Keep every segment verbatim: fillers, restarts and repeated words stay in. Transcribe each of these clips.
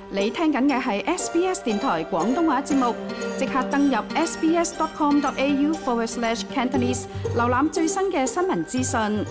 你聽緊嘅係 S B S 電台廣東話節目，即刻登入 sbs.com.au forward slash Cantonese， 瀏覽最新嘅新聞資訊。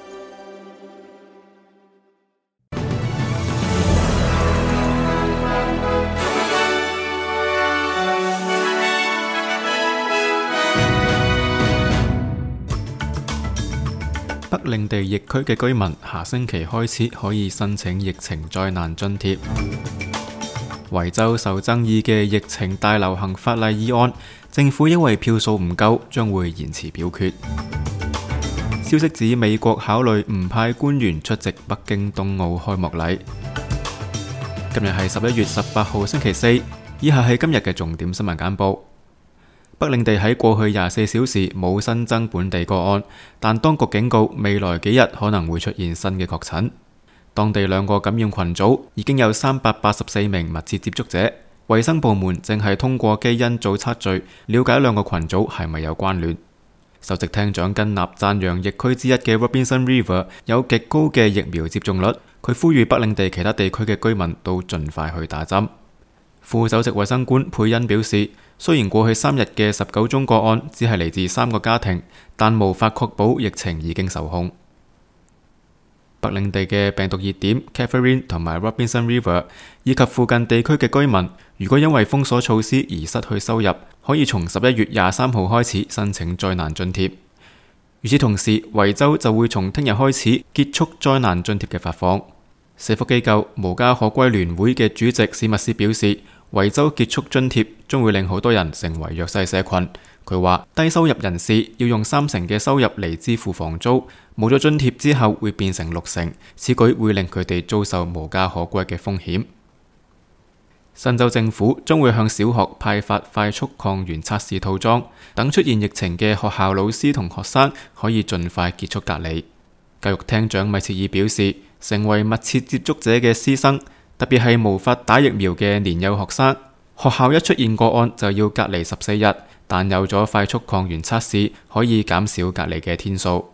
北領地疫區嘅居民下星期開始可以申請疫情災難津貼。維州受爭議嘅疫情大流行法例議案，政府因為票數唔夠，將會延遲表決。消息指美國考慮唔派官員出席北京冬奧開幕禮。今日係十一月十八號星期四，以下係今日嘅重點新聞簡報。北領地喺過去廿四小時冇新增本地個案，但當局警告未來幾日可能會出現新嘅確診。當地兩個感染群組已經有三百八十四名密切接觸者，衛生部門正係通過基因組測序了解兩個群組係咪有關聯。首席廳長根納讚揚疫區之一嘅 Robinson River 有極高嘅疫苗接種率，佢呼籲北領地其他地區嘅居民都盡快去打針。副首席衛生官佩恩表示，雖然過去三日嘅十九宗個案只係嚟自三個家庭，但無法確保疫情已經受控。北領地嘅病毒熱點 Catherine 同埋 Robinson River 以及附近地區嘅居民，如果因為封鎖措施而失去收入，可以從十一月廿三號開始申請災難津貼。與此同時，維州就會從聽日開始結束災難津貼嘅發放。社福機構無家可歸聯會嘅主席史密斯表示，維州結束津貼將會令好多人成為弱勢社群。佢話低收入人士要用三成嘅收入嚟支付房租，冇咗津貼之後會變成六成，此舉會令佢哋遭受無家可歸嘅風險。新州政府將會向小學派發快速抗原測試套裝，等出現疫情嘅學校老師同學生可以盡快結束隔離。教育廳長米切爾表示，成為密切接觸者嘅師生，特別係無法打疫苗嘅年幼學生，學校一出現個案就要隔離十四日，但有咗快速抗原測試，可以減少隔離嘅天數。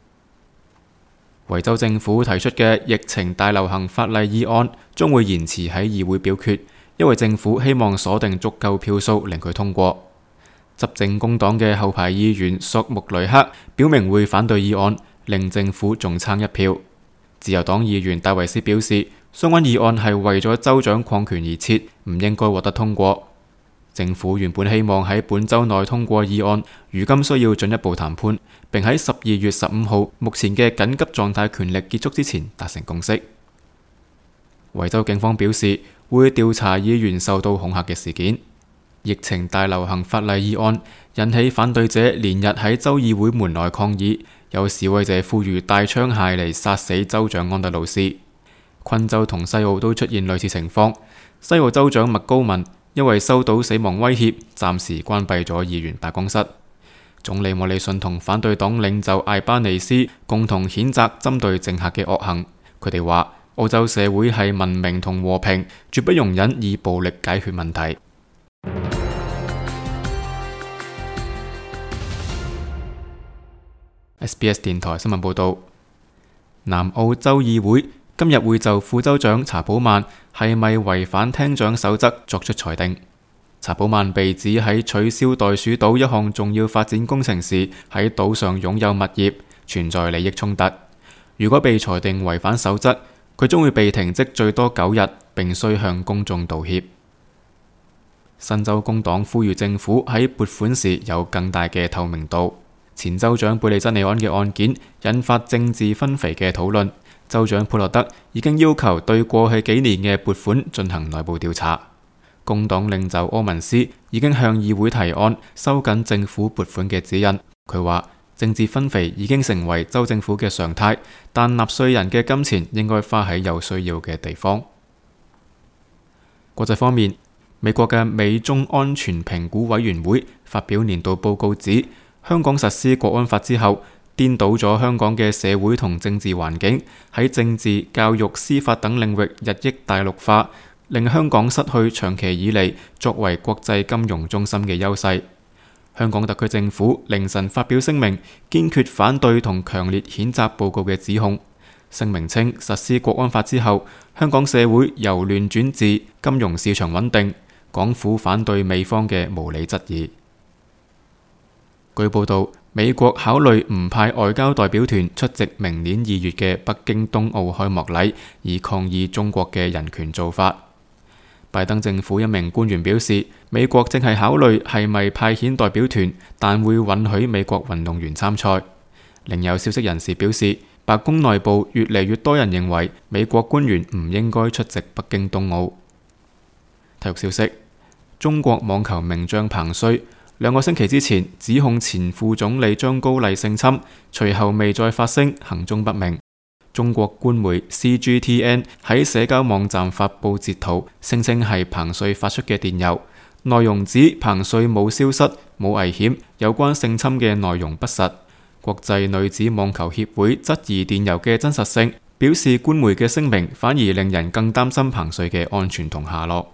維州政府提出嘅疫情大流行法例議案將會延遲喺議會表決，因為政府希望鎖定足夠票數令佢通過。執政工黨嘅後排議員索穆雷克表明會反對議案，令政府仲差一票。自由黨議員戴維斯表示，相關議案係為咗州長擴權而設，唔應該獲得通過。政府原本希望喺本週內通過議案，如今需要進一步談判，並喺十二月十五號目前嘅緊急狀態權力結束之前達成共識。維州警方表示會調查議員受到恐嚇嘅事件。疫情大流行法例議案引起反對者連日喺州議會門內抗議，有示威者呼籲帶槍械嚟殺死州長安德魯斯。昆州同西澳都出現類似情況。西澳州長麥高文因為收到死亡威脅，暫時關閉咗議員辦公室。總理莫里遜同反對黨領袖艾巴尼斯共同譴責針對政客嘅惡行。佢哋話澳洲社會係文明同和平，絕不容忍以暴力解決問題。S B S 電台新聞報道，南澳州議會今日會就副州長查普曼係咪違反廳長守則作出裁定。查普曼被指喺取消袋鼠島一項重要發展工程時，喺島上擁有物業，存在利益衝突。如果被裁定違反守則，佢將會被停職最多九日，並需向公眾道歉。新州工黨呼籲政府喺撥款時有更大嘅透明度。前州長貝利珍尼安嘅案件引發政治分肥嘅討論。州長普洛德已經要求對過去幾年嘅撥款進行內部調查。工黨領袖柯文斯已經向議會提案收緊政府撥款嘅指引。佢話政治分肥已經成為州政府嘅常態，但納稅人嘅金錢應該花喺有需要嘅地方。國際方面，美國嘅美中安全評估委員會發表年度報告指，香港實施國安法之後，顛倒咗香港嘅社會同政治環境，喺政治、教育、司法等領域日益大陸化，令香港失去長期以嚟作為國際金融中心嘅優勢。香港特區政府凌晨發表聲明，堅決反對同強烈譴責報告嘅指控。 聲明稱，實施國安法之後，香港社會由亂轉治，金融市場穩定，港府反對美方嘅無理質疑。據報道，美國考慮唔派外交代表團出席明年二月嘅北京冬奧開幕禮，以抗議中國嘅人權做法。拜登政府一名官員表示，美國正係考慮係咪派遣代表團，但會允許美國運動員參賽。另有消息人士表示，白宮內部越嚟越多人認為美國官員唔應該出席北京冬奧。體育消息：中國網球名將彭帥兩個星期之前指控前副總理張高麗性侵，隨後未再發聲，行蹤不明。中國官媒 C G T N 喺社交網站發布截圖，聲稱係彭帥發出嘅電郵，內容指彭帥冇消失、冇危險，有關性侵嘅內容不實。國際女子網球協會質疑電郵嘅真實性，表示官媒嘅聲明反而令人更擔心彭帥嘅安全同下落。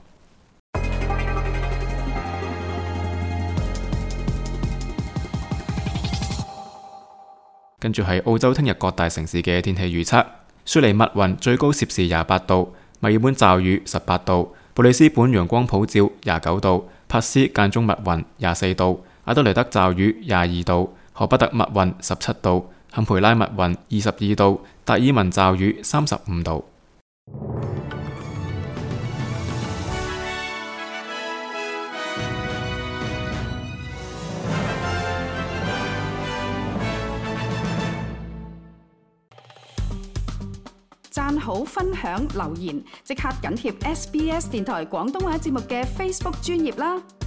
跟住係澳洲聽日各大城市嘅天氣預測：雪梨密雲最高攝氏廿八度，墨爾本驟雨十八度，布里斯本陽光普照廿九度，珀斯間中密雲廿四度，阿德雷德驟雨廿二度，荷伯特密雲十七度，坎培拉密雲二十二度，達爾文驟雨三十五度。 讚好、分享、留言，即刻緊貼 S B S 電台廣東話節目嘅 Facebook 專頁啦！